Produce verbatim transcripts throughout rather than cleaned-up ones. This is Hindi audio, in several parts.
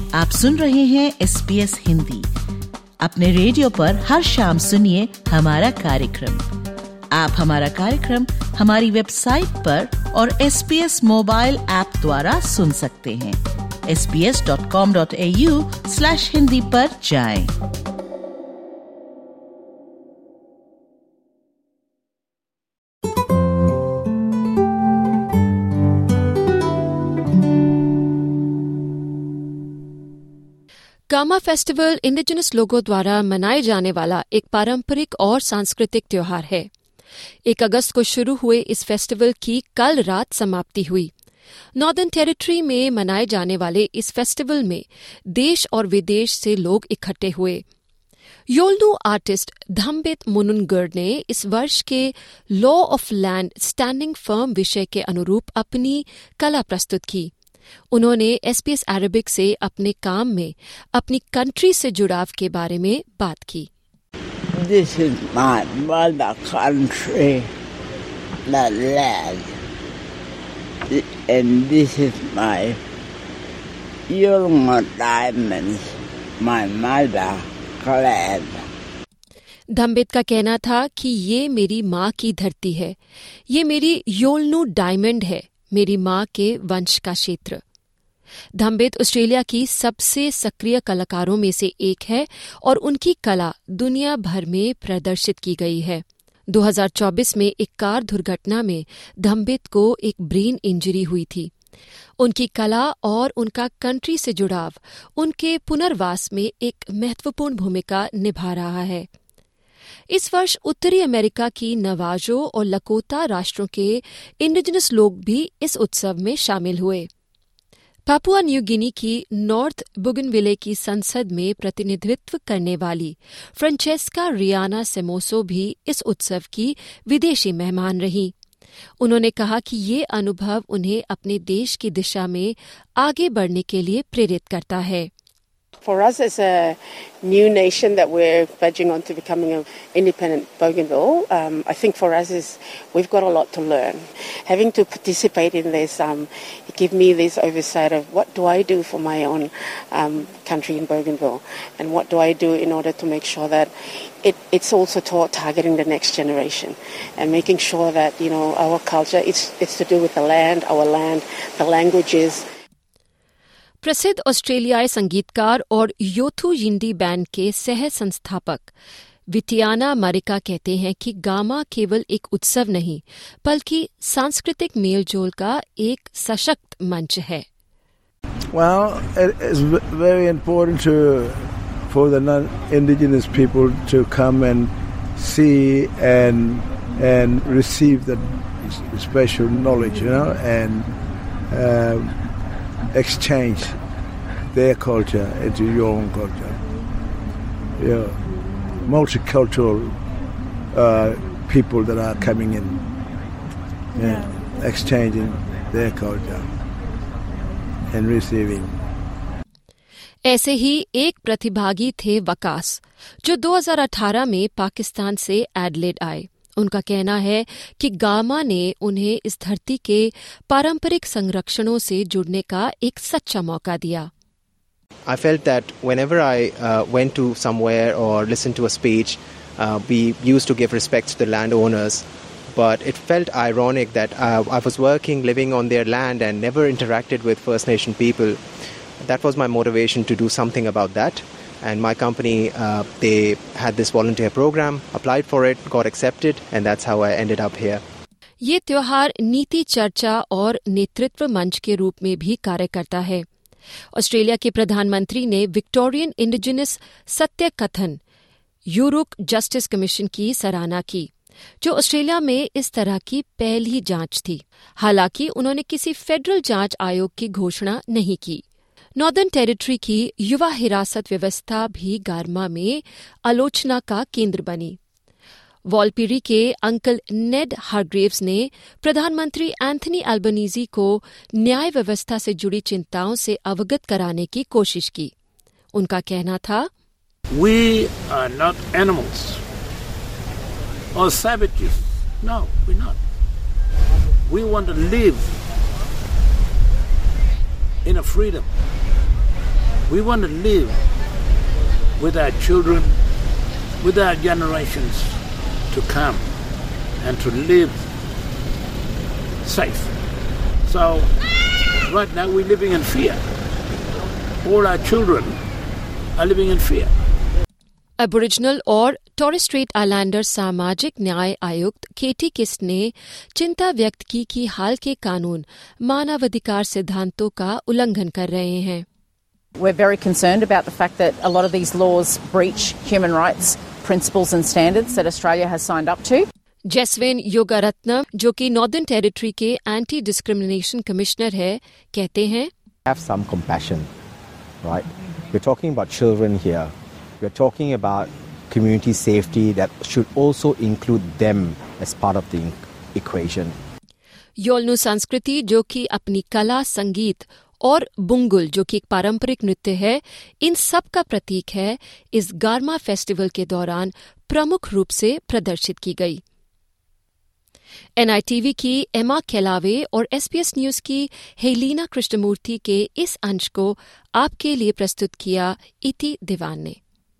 आप सुन रहे हैं एस बी एस हिंदी। अपने रेडियो पर हर शाम सुनिए हमारा कार्यक्रम। आप हमारा कार्यक्रम हमारी वेबसाइट पर और S B S mobile app द्वारा सुन सकते हैं। S B S dot com dot A U slash Hindi पर जाएं। गामा फेस्टिवल इंडिजिनस लोगों द्वारा मनाए जाने वाला एक पारंपरिक और सांस्कृतिक त्योहार है। एक अगस्त को शुरू हुए इस फेस्टिवल की कल रात समाप्ति हुई। नॉर्दर्न टेरिटरी में मनाए जाने वाले इस फेस्टिवल में देश और विदेश से लोग इकट्ठे हुए। योल्नु आर्टिस्ट धम्बित मुनुनगर ने इस वर्ष के law of land standing firm विषय के अनुरूप अपनी कला प्रस्तुत की। उन्होंने एस बी एस अरबिक से अपने काम में अपनी कंट्री से जुड़ाव के बारे में बात की। This is my mother country, the land, and this is my Yolngu diamonds, my mother land. धम्बित का कहना था कि ये मेरी माँ की धरती है, ये मेरी योल्नु डायमंड है, मेरी माँ के वंश का क्षेत्र। धम्बित ऑस्ट्रेलिया की सबसे सक्रिय कलाकारों में से एक है और उनकी कला दुनिया भर में प्रदर्शित की गई है। दो हज़ार चौबीस में एक कार दुर्घटना में धम्बित को एक ब्रेन इंजरी हुई थी। उनकी कला और उनका कंट्री से जुड़ाव उनके पुनर्वास में एक महत्वपूर्ण भूमिका निभा रहा है। इस वर्ष उत्तरी अमेरिका की नवाजो और लकोता राष्ट्रों के इंडिजिनस लोग भी इस उत्सव में शामिल हुए। पापुआ न्यू गिनी की नॉर्थ बुगनविले की संसद में प्रतिनिधित्व करने वाली फ्रांचेस्का रियाना सेमोसो भी इस उत्सव की विदेशी मेहमान रही। उन्होंने कहा कि ये अनुभव उन्हें अपने देश की दिशा में आगे बढ़ने के लिए प्रेरित करता है। For us as a new nation that we're verging on to becoming an independent Bougainville, um, I think for us is we've got a lot to learn. Having to participate in this, um, give me this oversight of what do I do for my own um, country in Bougainville, and what do I do in order to make sure that it, it's also taught targeting the next generation, and making sure that you know our culture it's it's to do with the land, our land, the languages. प्रसिद्ध ऑस्ट्रेलियाई संगीतकार और योथु यिंडी बैंड के सह संस्थापक विटियाना मारिका कहते हैं कि गामा केवल एक उत्सव नहीं बल्कि सांस्कृतिक मेलजोल का एक सशक्त मंच है। Well, it is very important to for the non-indigenous people to come and see and and receive the special knowledge, you know, and um, exchange their culture into your own culture. Yeah, multicultural uh, people that are coming in, yeah, yeah, exchanging their culture and receiving. ऐसे ही एक प्रतिभागी थे वकास, जो दो हज़ार अठारह में पाकिस्तान से एडलेड आए। उनका कहना है कि गामा ने उन्हें इस धरती के पारंपरिक संरक्षणों से जुड़ने का एक सच्चा मौका दिया। I felt that whenever I uh, went to somewhere or listened to a speech, uh, we used to give respect to the landowners, but it felt ironic that uh, I was working, living on their land and never interacted with First Nation people. That was my motivation to do something about that. And my company, uh, they had this volunteer program, applied for it, got accepted, and that's how I ended up here. ये त्योहार नीति चर्चा और नेतृत्व मंच के रूप में भी कार्य करता है। ऑस्ट्रेलिया के प्रधानमंत्री ने विक्टोरियन इंडिजिनस सत्य कथन यूरुक जस्टिस कमीशन की सराहना की, जो ऑस्ट्रेलिया में इस तरह की पहली जांच थी। हालांकि उन्होंने किसी फेडरल जांच आयोग की घोषणा नहीं की। नॉर्दर्न टेरिटरी की युवा हिरासत व्यवस्था भी गारमा में आलोचना का केंद्र बनी। वॉलपीरी के अंकल नेड हारग्रेव्स ने प्रधानमंत्री एंथनी अल्बनीजी को न्याय व्यवस्था से जुड़ी चिंताओं से अवगत कराने की कोशिश की। उनका कहना था, We are not animals or savages. No, we're not. We want to live in a freedom We want to live with our children, with our generations to come, and to live safe. So right now we're living in fear. All our children are living in fear. Aboriginal और टॉरेस स्ट्रेट आइलैंडर सामाजिक न्याय आयुक्त केटी किस्ट ने चिंता व्यक्त की कि हाल के कानून मानवाधिकार सिद्धांतों का उल्लंघन कर रहे हैं. We're very concerned about the fact that a lot of these laws breach human rights principles and standards that Australia has signed up to. Jeswin Yogaratnam, जो कि नॉर्दर्न टेरिटरी के एंटी डिस्क्रिमिनेशन कमिश्नर है, कहते हैं, Have some compassion, right? We're talking about children here. We're talking about community safety that should also include them as part of the equation. योल्नु संस्कृति, जो कि अपनी कला, संगीत और बुंगुल, जो कि एक पारंपरिक नृत्य है, इन सब का प्रतीक है, इस गारमा फेस्टिवल के दौरान प्रमुख रूप से प्रदर्शित की गई. एनआईटीवी की एमा केलावे और एसपीएस न्यूज की हेलीना कृष्णमूर्ति के इस अंश को आपके लिए प्रस्तुत किया इति दीवान ने.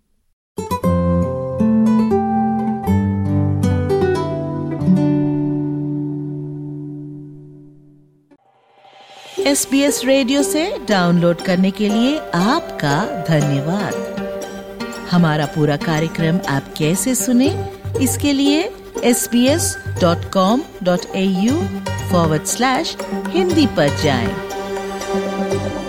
एसबीएस रेडियो से डाउनलोड करने के लिए आपका धन्यवाद. हमारा पूरा कार्यक्रम आप कैसे सुने, इसके लिए S B S dot com dot A U forward slash Hindi पर जाएं.